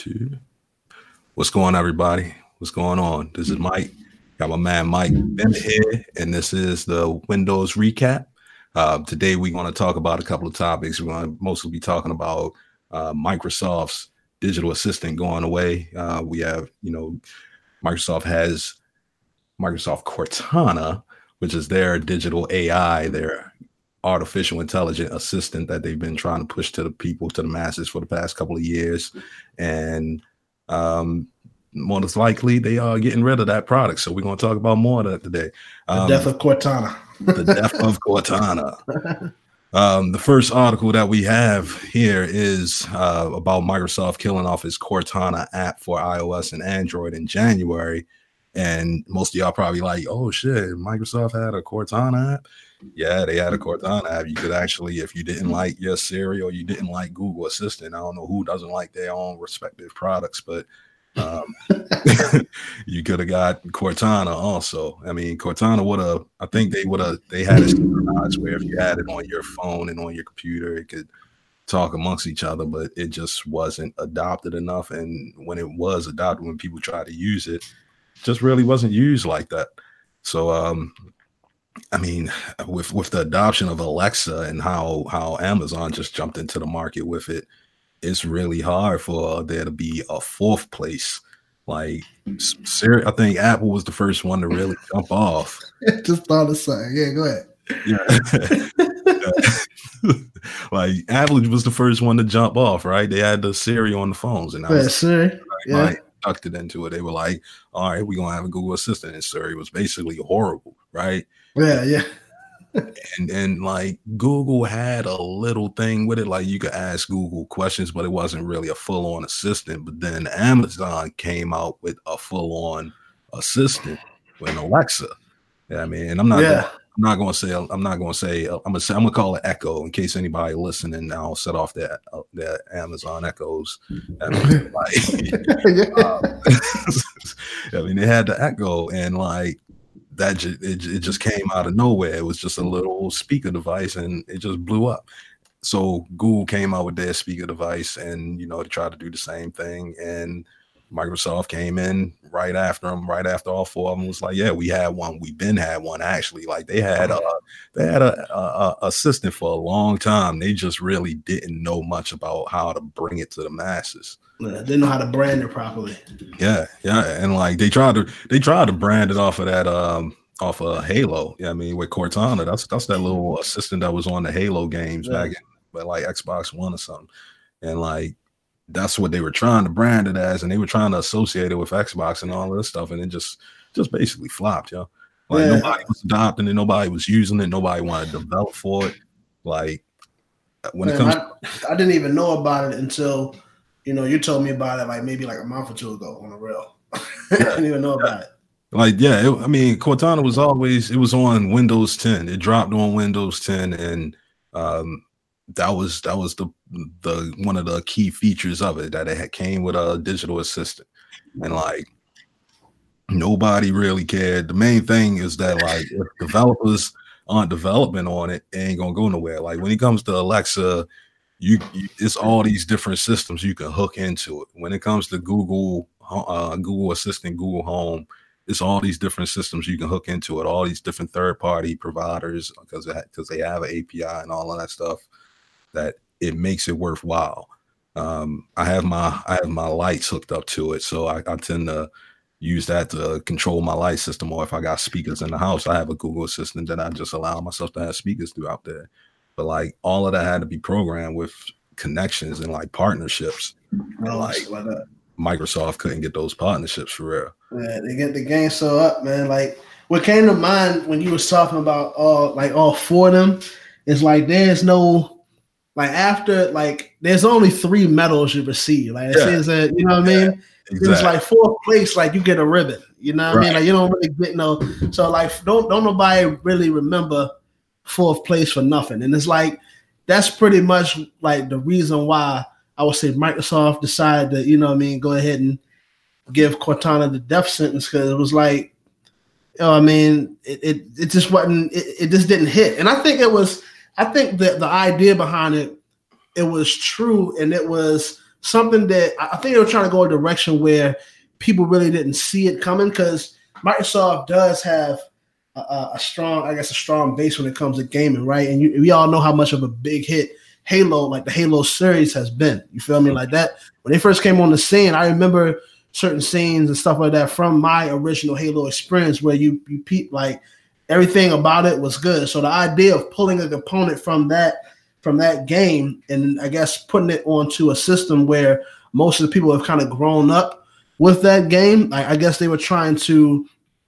Shit. What's going on, everybody? What's going on? This is Mike. Got my man Mike Bennett here, and this is the Windows recap. Today, we're going to talk about a couple of topics. We're going to mostly be talking about Microsoft's digital assistant going away. We have, Microsoft has Microsoft Cortana, which is their digital AI, their artificial intelligent assistant that they've been trying to push to the people, to the masses for the past couple of years. And most likely they are getting rid of that product. So we're going to talk about more of that today. The death of Cortana. The death of Cortana. The first article that we have here is about Microsoft killing off its Cortana app for iOS and Android in January. And most of y'all probably like, oh shit, Microsoft had a Cortana app. Yeah, they had a Cortana app. You could actually, if you didn't like your Siri or you didn't like Google Assistant, I don't know who doesn't like their own respective products, but you could have got Cortana also. I mean, Cortana they had it synchronized where if you had it on your phone and on your computer, it could talk amongst each other, but it just wasn't adopted enough. And when it was adopted, when people tried to use it, just really wasn't used like that. So, I mean, with the adoption of Alexa and how Amazon just jumped into the market with it, it's really hard for there to be a fourth place. Like, I think Apple was the first one to really jump off. Just thought of something. Yeah, go ahead. Yeah. Like, Apple was the first one to jump off, right? They had the Siri on the phones, and Siri. Tucked it into it. They were like, all right, we're gonna have a Google Assistant, and Siri was basically horrible, right? Yeah. And like Google had a little thing with it, like you could ask Google questions, but it wasn't really a full-on assistant. But then Amazon came out with a full-on assistant with Alexa. Yeah, I mean, I'm gonna call it Echo in case anybody listening now set off their Amazon Echoes. I mean, I mean, they had the Echo, and like that, it just came out of nowhere. It was just a little speaker device, and it just blew up. So Google came out with their speaker device, and to try to do the same thing, and Microsoft came in right after them, right after all four of them was like, yeah, we had one. We've been had one actually. Like they had a assistant for a long time. They just really didn't know much about how to bring it to the masses. Yeah, they didn't know how to brand it properly. Yeah, and like they tried to brand it off of that off of Halo. Yeah, I mean with Cortana, that's that little assistant that was on the Halo games back in like Xbox One or something, and like. That's what they were trying to brand it as, and they were trying to associate it with Xbox and all this stuff, and it just basically flopped, Like nobody was adopting it, nobody was using it, nobody wanted to develop for it. Like when it comes, I didn't even know about it until you told me about it like maybe like a month or two ago on the real. I didn't even know about it. Like I mean, Cortana was on Windows 10. It dropped on Windows 10, and that was the one of the key features of it, that it came with a digital assistant, and like nobody really cared. The main thing is that like if developers aren't developing on it, it ain't gonna go nowhere. Like when it comes to Alexa, it's all these different systems you can hook into it. When it comes to Google Assistant, Google Home, it's all these different systems you can hook into it. All these different third-party providers because they have an API and all of that stuff. That it makes it worthwhile. I have my lights hooked up to it, so I tend to use that to control my light system. Or if I got speakers in the house, I have a Google Assistant that I just allow myself to have speakers throughout there. But like all of that had to be programmed with connections and like partnerships. And like Microsoft couldn't get those partnerships for real. Yeah, they get the game so up, man. Like what came to mind when you was talking about all four of them is like there's no. Like after, like there's only 3 medals you receive. Like it says that, you know what I mean? Exactly. It's like 4th place, like you get a ribbon. You know what I mean? Like you don't really get no. So like don't nobody really remember 4th place for nothing. And it's like that's pretty much like the reason why I would say Microsoft decided to, go ahead and give Cortana the death sentence, because it was like, it just wasn't. It just didn't hit. And I think that the idea behind it was true, and it was something that I think they were trying to go a direction where people really didn't see it coming, because Microsoft does have a strong base when it comes to gaming, right? And we all know how much of a big hit Halo, like the Halo series, has been. You feel me? Like that. When they first came on the scene, I remember certain scenes and stuff like that from my original Halo experience where you like everything about it was good. So the idea of pulling a component from that game and I guess putting it onto a system where most of the people have kind of grown up with that game, I guess they were trying to.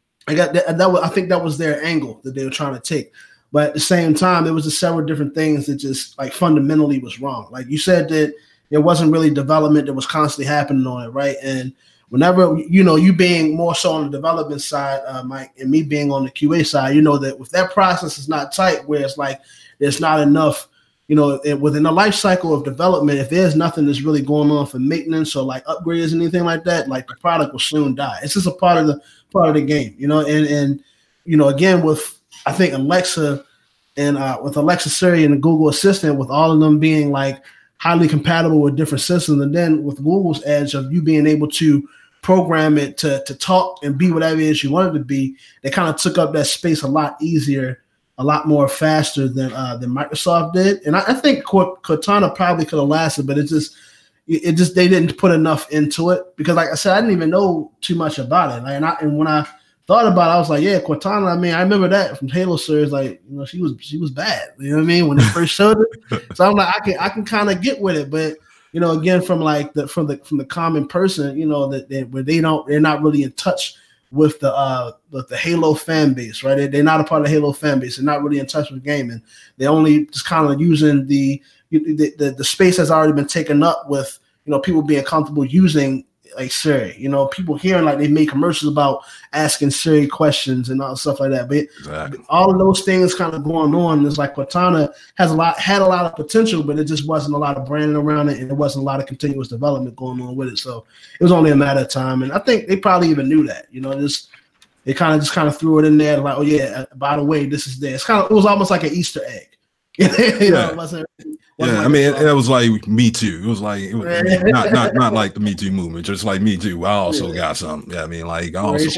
I think that was their angle that they were trying to take. But at the same time, there was just several different things that just like fundamentally was wrong. Like you said that there wasn't really development that was constantly happening on it, right? And whenever, you being more so on the development side, Mike, and me being on the QA side, that if that process is not tight, where it's like there's not enough, within the life cycle of development, if there's nothing that's really going on for maintenance or like upgrades and anything like that, like the product will soon die. It's just a part of the game, and again, with I think Alexa and with Alexa, Siri, and the Google Assistant, with all of them being like highly compatible with different systems, and then with Google's edge of you being able to program it to talk and be whatever it is you want it to be, they kind of took up that space a lot easier, a lot more faster than Microsoft did. And I think Cortana probably could have lasted, but it just they didn't put enough into it, because like I said, I didn't even know too much about it. Like, and when I thought about it, I was like, yeah, Cortana. I mean, I remember that from Halo series. Like, she was bad. You know what I mean? When they first showed it, so I'm like, I can kind of get with it, but again, from like from the common person, that they're not really in touch with the Halo fan base, right? They're not a part of the Halo fan base. They're not really in touch with gaming. They're only just kind of using the space that's already been taken up with people being comfortable using like Siri. People hearing like they make commercials about asking Siri questions and all stuff like that. But exactly. All of those things kind of going on. It's like Cortana had a lot of potential, but it just wasn't a lot of branding around it, and there wasn't a lot of continuous development going on with it. So it was only a matter of time, and I think they probably even knew that. They kind of threw it in there, like, oh yeah, by the way, this is there. It was almost like an Easter egg. It wasn't I mean, it was like Me Too. It was not like the Me Too movement, just like Me Too. I also got something. Yeah, I mean, like I also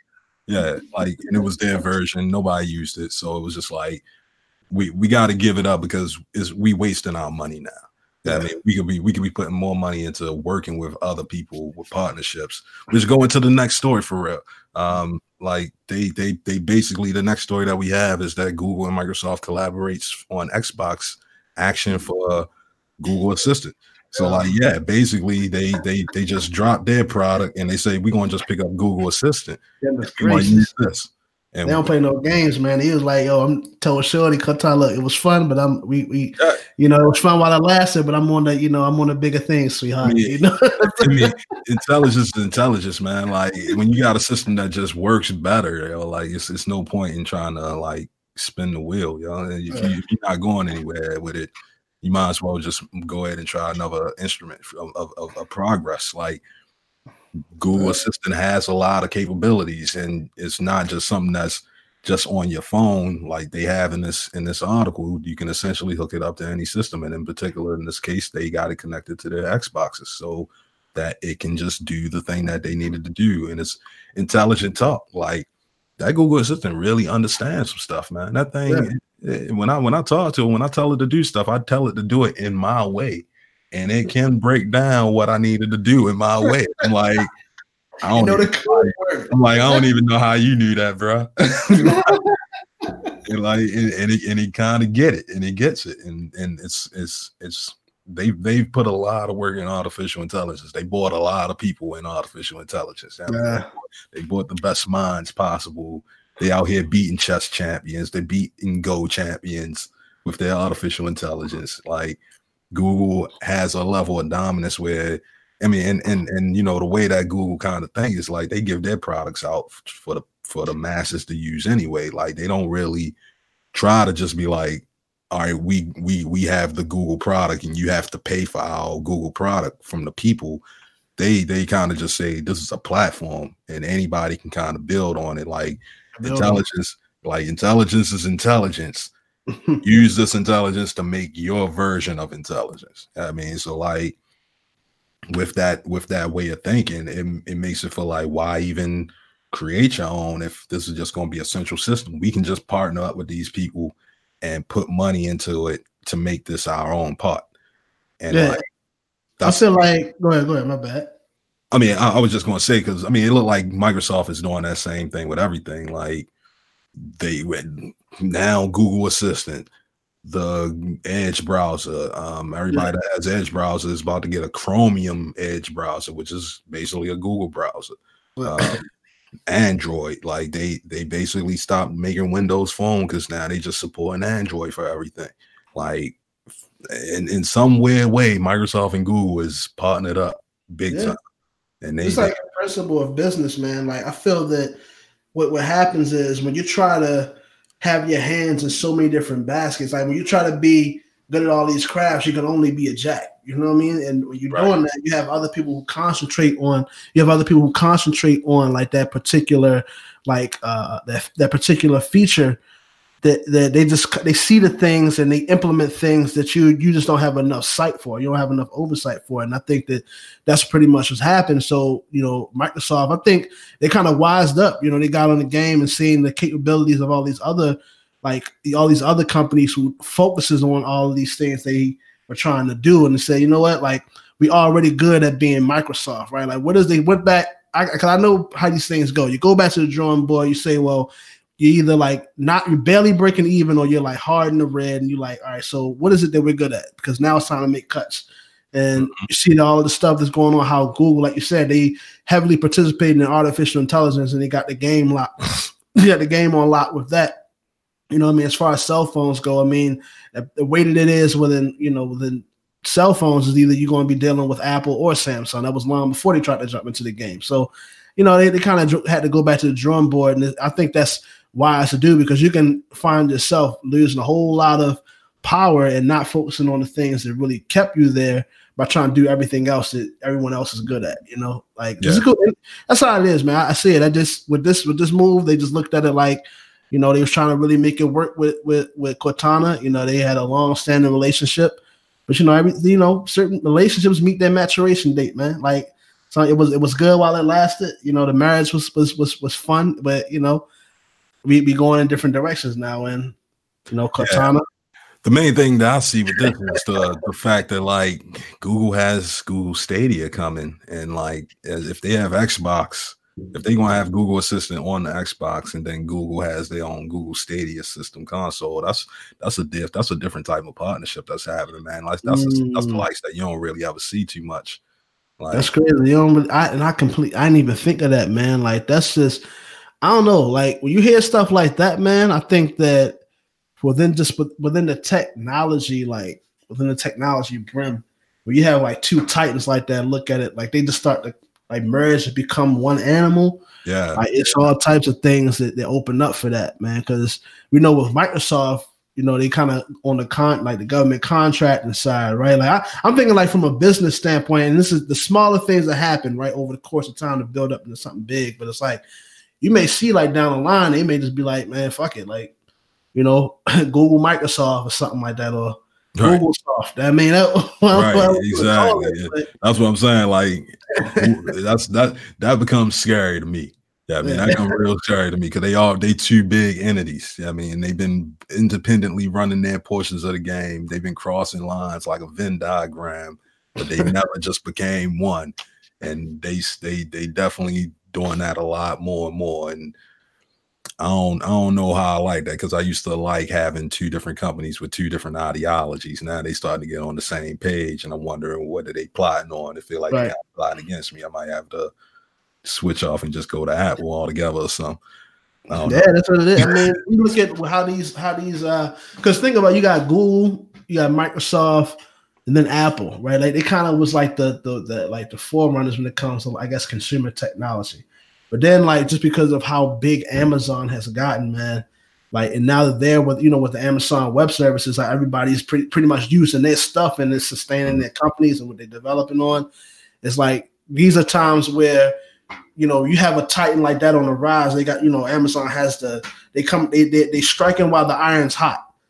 like, and it was their version. Nobody used it, so it was just like we got to give it up because we wasting our money now. Yeah, I mean, we could be putting more money into working with other people with partnerships. Which go into the next story for real. Like they basically, the next story that we have is that Google and Microsoft collaborates on Xbox action for Google Assistant. So like, yeah, basically they just dropped their product and they say we're gonna just pick up Google Assistant. Use this. And they don't play no games, man. He was like, "Yo, I'm telling Shorty, Cortana, look, it was fun, but it was fun while it lasted, but I'm on the bigger things, sweetheart." I mean, intelligence is intelligence, man. Like when you got a system that just works better, like it's no point in trying to like spin the wheel, If you're not going anywhere with it, you might as well just go ahead and try another instrument of progress. Like Google Assistant has a lot of capabilities, and it's not just something that's just on your phone like they have in this article. You can essentially hook it up to any system, and in particular in this case they got it connected to their Xboxes so that it can just do the thing that they needed to do. And it's intelligent talk. Like that Google Assistant really understands some stuff, man. That thing, when I talk to it, when I tell it to do stuff, I tell it to do it in my way. And it can break down what I needed to do in my way. I'm like, I don't even know how you knew that, bro. and he kind of get it, and he gets it, and it's they've put a lot of work in artificial intelligence. They bought a lot of people in artificial intelligence. They bought the best minds possible. They out here beating chess champions. They beating Go champions with their artificial intelligence. Like Google has a level of dominance where, I mean, and the way that Google kind of thinks is like they give their products out for the masses to use anyway. Like they don't really try to just be like, all right, we have the Google product and you have to pay for our Google product from the people. They kind of just say this is a platform and anybody can kind of build on it. Like intelligence is intelligence. Use this intelligence to make your version of intelligence. I mean, so like with that way of thinking, it makes it feel like, why even create your own if this is just going to be a central system? We can just partner up with these people and put money into it to make this our own part. And yeah, I feel like go ahead, my bad. I mean, I was just going to say, because I mean, it looked like Microsoft is doing that same thing with everything. Like they now Google Assistant, the Edge browser. Everybody that has Edge browser is about to get a Chromium Edge browser, which is basically a Google browser. Android, like they basically stopped making Windows Phone because now they just support an Android for everything. Like in some weird way, Microsoft and Google is partnered up big time. And it's like a principle of business, man. Like I feel that what happens is when you try to have your hands in so many different baskets, like when you try to be good at all these crafts, you can only be a jack. You know what I mean? And when you're doing that, you have other people who concentrate on. Like that particular, like that particular feature. That they see the things and they implement things that you just don't have enough sight for. You don't have enough oversight for it. And I think that's pretty much what's happened. So, Microsoft, I think they kind of wised up. They got on the game and seeing the capabilities of all these other companies who focuses on all of these things they were trying to do, and they say, you know what, like we already good at being Microsoft, right? Like they went back, because I know how these things go. You go back to the drawing board, you say, well, you're either you're barely breaking even, or you're like hard in the red, and you're like, all right, so what is it that we're good at? Because now it's time to make cuts. And you see all the stuff that's going on, how Google, like you said, they heavily participate in artificial intelligence, and they got the game locked. You got the game on lock with that. You know what I mean? As far as cell phones go, I mean, the way that it is within cell phones is either you're going to be dealing with Apple or Samsung. That was long before they tried to jump into the game. So, they kind of had to go back to the drawing board. And I think that's wise to do, because you can find yourself losing a whole lot of power and not focusing on the things that really kept you there by trying to do everything else that everyone else is good at. This is good. That's how it is, man. I see it. I just with this move, they just looked at it like, they was trying to really make it work with Cortana. They had a long-standing relationship, but certain relationships meet their maturation date, man. Like, so it was good while it lasted. The marriage was fun, but we be going in different directions now, and Cortana. Yeah. The main thing that I see with this is the fact that like Google has Google Stadia coming, and like if they have Xbox, if they're gonna have Google Assistant on the Xbox, and then Google has their own Google Stadia system console, that's a different type of partnership that's happening, man. Like that's the likes that you don't really ever see too much. Like, that's crazy. I didn't even think of that, man. Like that's just, I don't know. Like when you hear stuff like that, man, I think that within the technology brim, where you have like two titans like that, look at it like they just start to like merge and become one animal. Yeah, like it's all types of things that open up for that, man. Because we know with Microsoft, they kind of on the the government contracting side, right? Like I'm thinking like from a business standpoint, and this is the smaller things that happen right over the course of time to build up into something big. But it's like you may see like down the line, they may just be like, man, fuck it, like Google Microsoft or something like that, or right. Google Soft. I mean, right, exactly. That's what I'm saying. Like that becomes scary to me. Yeah, I mean, that becomes real scary to me because they two big entities. I mean, they've been independently running their portions of the game. They've been crossing lines like a Venn diagram, but they never just became one. And they definitely doing that a lot more and more. And I don't know how I like that, because I used to like having two different companies with two different ideologies. Now they starting to get on the same page, and I'm wondering what are they plotting on. If they like they plotting against me, I might have to switch off and just go to Apple altogether or something. That's what it is. I mean, you look at how these because think about, you got Google, you got Microsoft, and then Apple, right? Like they kind of was like the forerunners when it comes to, I guess, consumer technology. But then, like, just because of how big Amazon has gotten, man, like, and now that they're with the Amazon Web Services, like everybody's pretty much using their stuff and it's sustaining their companies and what they're developing on. It's like these are times where you have a titan like that on the rise. They got Amazon has they striking while the iron's hot.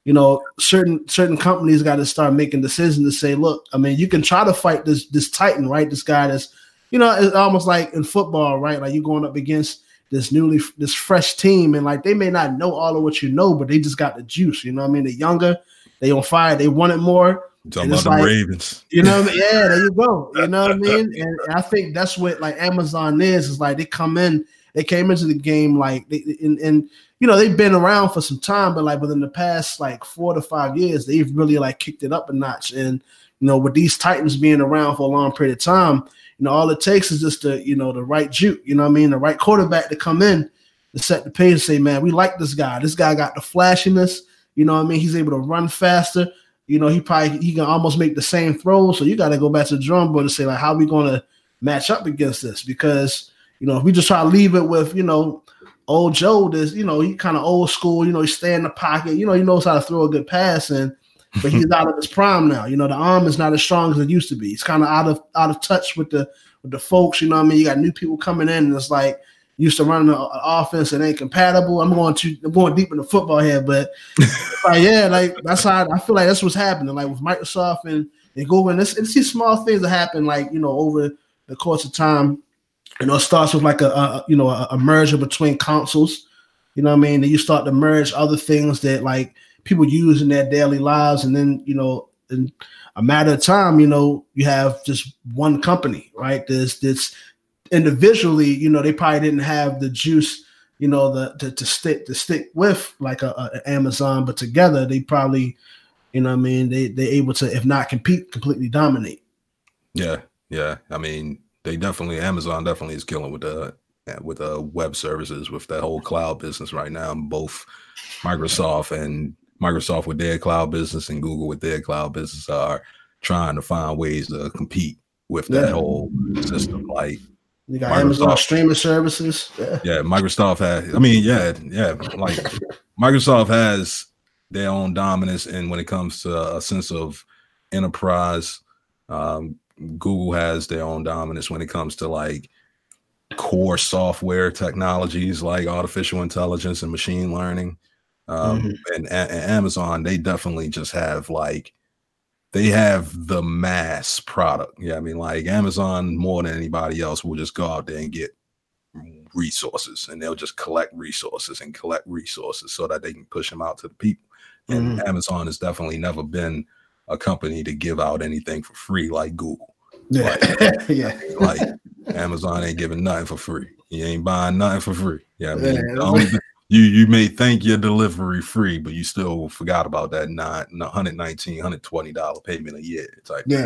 certain companies got to start making decisions to say, look, I mean, you can try to fight this Titan, right? This guy that's, it's almost like in football, right? Like you're going up against this fresh team, and like they may not know all of what you know, but they just got the juice. You know what I mean? They're younger, they on fire, they want it more. Talking about the Ravens. You know what I mean? Yeah, there you go. You know what I mean? And I think that's what like Amazon is like they came into the game like they've been around for some time, but like within the past like 4 to 5 years, they've really like kicked it up a notch. And with these Titans being around for a long period of time, all it takes is just the right juke, the right quarterback to come in to set the pace and say, man, we like this guy. This guy got the flashiness, he's able to run faster. He can almost make the same throws. So you got to go back to the drum board and say, like, how are we going to match up against this? Because, if we just try to leave it with, old Joe, he kind of old school, he stay in the pocket, he knows how to throw a good pass, but he's out of his prime now. The arm is not as strong as it used to be. It's kind of out of touch with the folks, you got new people coming in, and it's like, used to running an offense that ain't compatible. I'm going deep into football here, but that's how I feel like that's what's happening. Like with Microsoft and Google, and it's these small things that happen, like over the course of time. It starts with like a merger between consoles. You know what I mean? Then you start to merge other things that like people use in their daily lives, and then in a matter of time, you have just one company, right? This individually, they probably didn't have the juice, to stick with like a Amazon, but together they probably, they're able to, if not compete, completely dominate. Yeah. I mean, Amazon definitely is killing with the web services, with that whole cloud business right now. Both Microsoft with their cloud business and Google with their cloud business are trying to find ways to compete with that whole system. Like, you got Amazon streaming services. Yeah, Microsoft like Microsoft has their own dominance, and when it comes to a sense of enterprise, Google has their own dominance when it comes to like core software technologies like artificial intelligence and machine learning. And Amazon, they definitely just have they have the mass product. Yeah, I mean, like Amazon more than anybody else will just go out there and get resources, and they'll just collect resources so that they can push them out to the people. And Amazon has definitely never been a company to give out anything for free like Google. Yeah. Like Amazon ain't giving nothing for free. You ain't buying nothing for free. Yeah, I mean, you may think your delivery free, but you still forgot about that $119, $120 payment a year type. Yeah.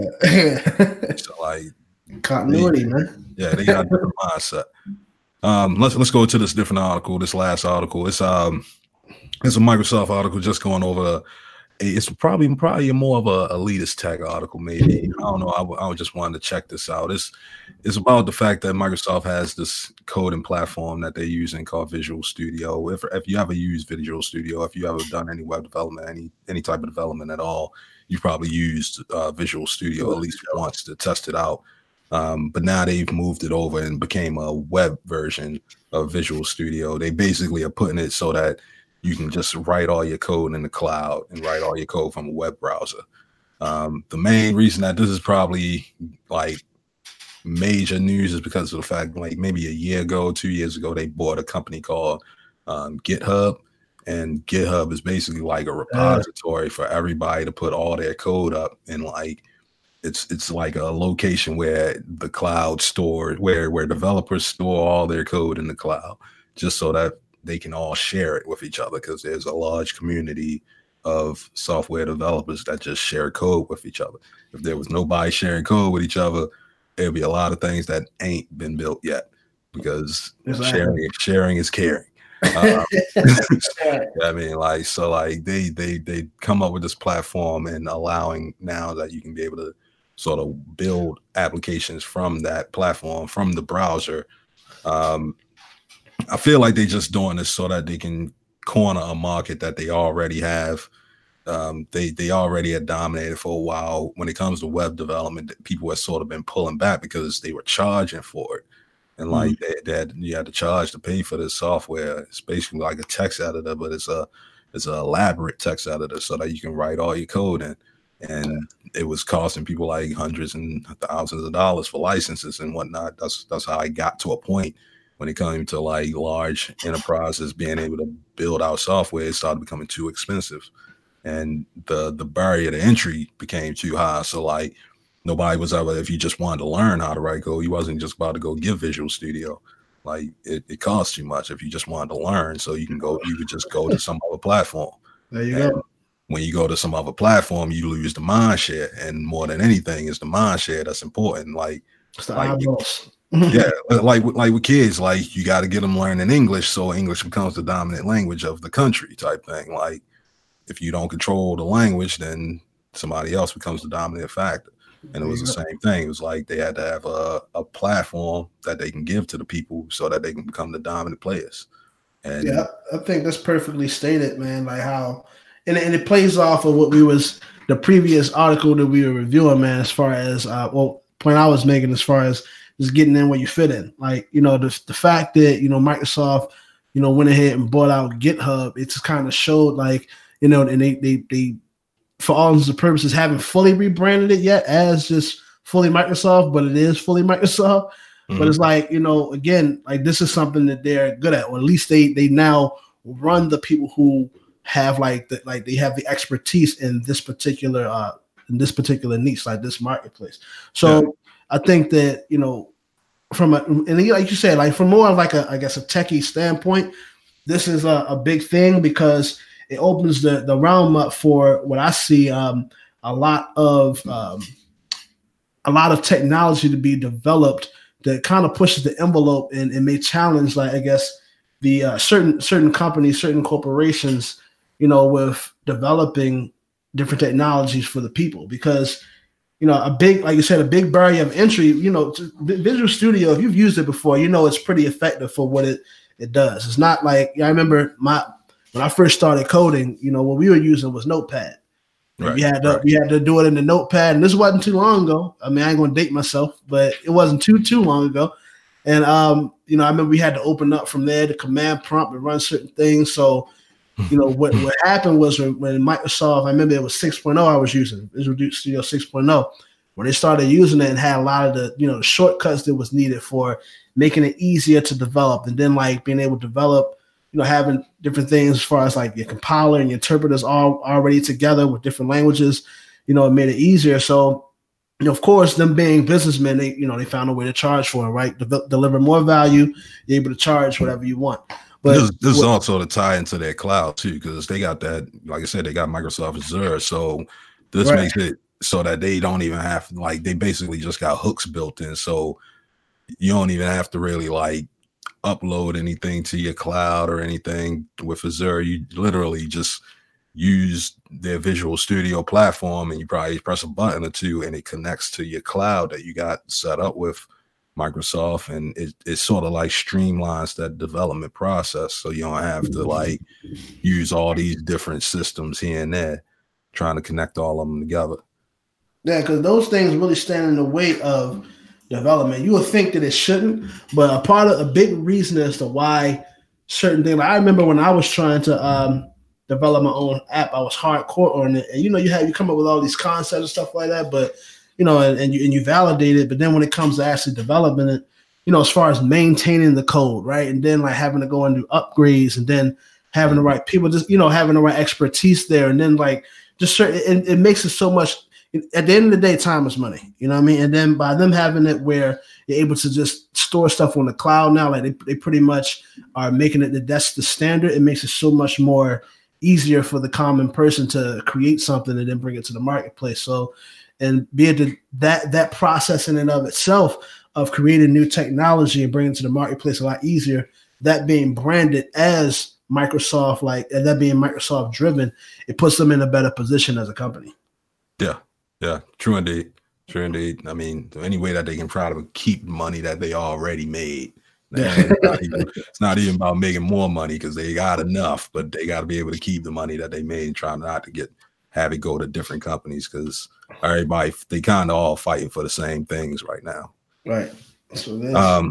So like continuity, man. Yeah, they got a different mindset. Let's go to this different article. This last article, it's a Microsoft article just going over. It's probably more of a elitist tech article, maybe. I don't know. I just wanted to check this out. It's about the fact that Microsoft has this coding platform that they're using called Visual Studio. If you ever use Visual Studio, if you ever done any web development, any type of development at all, you've probably used Visual Studio at least once to test it out. But now they've moved it over and became a web version of Visual Studio. They basically are putting it so that you can just write all your code in the cloud and write all your code from a web browser. The main reason that this is probably like major news is because of the fact, like maybe 2 years ago, they bought a company called GitHub, and GitHub is basically like a repository for everybody to put all their code up, and like it's like a location where the cloud stores, where developers store all their code in the cloud, just so that they can all share it with each other, because there's a large community of software developers that just share code with each other. If there was nobody sharing code with each other, there'd be a lot of things that ain't been built yet, because sharing is caring. I mean, like, so like they come up with this platform and allowing now that you can be able to sort of build applications from that platform, from the browser. I feel like they're just doing this so that they can corner a market that they already have. They already had dominated for a while. When it comes to web development, people have sort of been pulling back because they were charging for it. And like you had to charge to pay for this software. It's basically like a text editor, but it's a it's an elaborate text editor so that you can write all your code in. And it was costing people like hundreds and thousands of dollars for licenses and whatnot. That's how I got to a point when it came to like large enterprises being able to build out software. It started becoming too expensive, and the barrier to entry became too high. So like nobody was ever, if you just wanted to learn how to write code, you wasn't just about to go get Visual Studio. Like it costs too much if you just wanted to learn. So you could just go to some other platform. There you go. When you go to some other platform, you lose the mind share, and more than anything, it's the mind share that's important. Like yeah, like with kids, like you got to get them learning English, so English becomes the dominant language of the country, type thing. Like if you don't control the language, then somebody else becomes the dominant factor. And it was the same thing. It was like they had to have a platform that they can give to the people so that they can become the dominant players. And yeah, I think that's perfectly stated, man. Like how, and it plays off of what we was the previous article that we were reviewing, man. As far as point I was making, as far as just getting in where you fit in, like the fact that Microsoft went ahead and bought out GitHub, it just kind of showed like and they for all intents and purposes haven't fully rebranded it yet as just fully Microsoft, but it is fully Microsoft. Mm-hmm. But it's like again, like this is something that they're good at, or at least they now run the people who have they have the expertise in this particular niche, like this marketplace. So yeah. I think that from and like you said, like from more of like I guess a techie standpoint, this is a big thing because it opens the realm up for what I see a lot of technology to be developed that kind of pushes the envelope and may challenge, like I guess the certain companies, certain corporations, with developing different technologies for the people. Because a big, like you said, a big barrier of entry. Visual Studio, if you've used it before, it's pretty effective for what it does. It's not like I remember when I first started coding, what we were using was Notepad. Right, we had to do it in the Notepad, and this wasn't too long ago. I mean, I ain't gonna date myself, but it wasn't too long ago. And I remember we had to open up from there the command prompt and run certain things. So, what happened was when Microsoft, I remember it was 6.0 I was using, Visual Studio 6.0. When they started using it and had a lot of the shortcuts that was needed for making it easier to develop, and then like being able to develop, having different things as far as like your compiler and your interpreters all already together with different languages, it made it easier. So, of course, them being businessmen, they found a way to charge for it, right? Deliver more value, you're able to charge whatever you want. But this is also to tie into their cloud too, because they got that, like I said, they got Microsoft Azure. So this makes it so that they don't even have, like, they basically just got hooks built in. So you don't even have to really like upload anything to your cloud or anything with Azure. You literally just use their Visual Studio platform, and you probably press a button or two and it connects to your cloud that you got set up with Microsoft, and it sort of like streamlines that development process, so you don't have to like use all these different systems here and there trying to connect all of them together. Yeah, because those things really stand in the way of development. You would think that it shouldn't, but a big reason as to why certain things. Like I remember when I was trying to develop my own app, I was hardcore on it, and you come up with all these concepts and stuff like that, but and you validate it, but then when it comes to actually developing it, as far as maintaining the code, right, and then like having to go and do upgrades, and then having the right people, just having the right expertise there, and then like just certain, it makes it so much. At the end of the day, time is money. You know what I mean? And then by them having it where you're able to just store stuff on the cloud now, like they pretty much are making it that's the standard. It makes it so much more easier for the common person to create something and then bring it to the marketplace. So, and be it that process in and of itself of creating new technology and bringing it to the marketplace a lot easier, that being branded as Microsoft, like, and that being Microsoft driven, it puts them in a better position as a company. Yeah, true indeed. I mean, any way that they can try to keep money that they already made. It's not even about making more money because they got enough, but they got to be able to keep the money that they made and try not to have it go to different companies, because everybody, they kind of all fighting for the same things right now. Right. That's what it is. All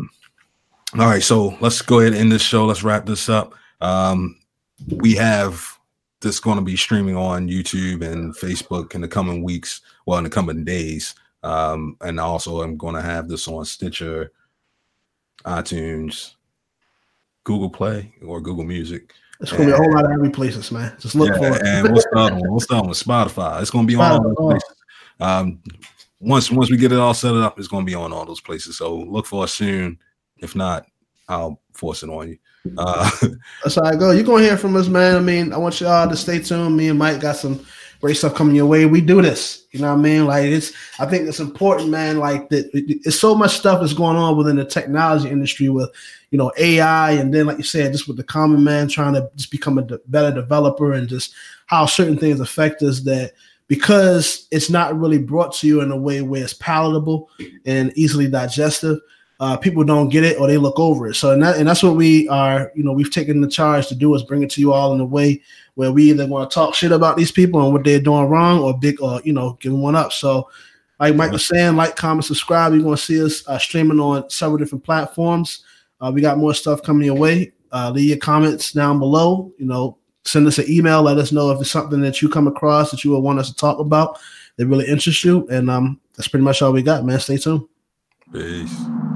right, so let's go ahead and end this show. Let's wrap this up. We have this going to be streaming on YouTube and Facebook in the coming weeks, well, in the coming days. And also I'm going to have this on Stitcher, iTunes, Google Play, or Google Music. It's going to be a whole lot of every places, man. Just look for it. And what's the other one? What's the other one? Spotify. It's going to be on all those places. Once we get it all set up, it's going to be on all those places. So look for us soon. If not, I'll force it on you. That's how I go. You're going to hear from us, man. I mean, I want y'all to stay tuned. Me and Mike got some great stuff coming your way. We do this. You know what I mean? Like, I think it's important, man. Like, it's so much stuff that's going on within the technology industry with, you know, AI, and then, like you said, just with the common man trying to just become a better developer, and just how certain things affect us, that because it's not really brought to you in a way where it's palatable and easily digestive, people don't get it, or they look over it. So, and that's what we are, you know, we've taken the charge to do, is bring it to you all in a way where we either want to talk shit about these people and what they're doing wrong, or you know, give them one up. So, like Mike was saying, like, comment, subscribe. You're going to see us streaming on several different platforms. We got more stuff coming your way. Leave your comments down below. You know, send us an email. Let us know if it's something that you come across that you would want us to talk about that really interests you. And that's pretty much all we got, man. Stay tuned. Peace.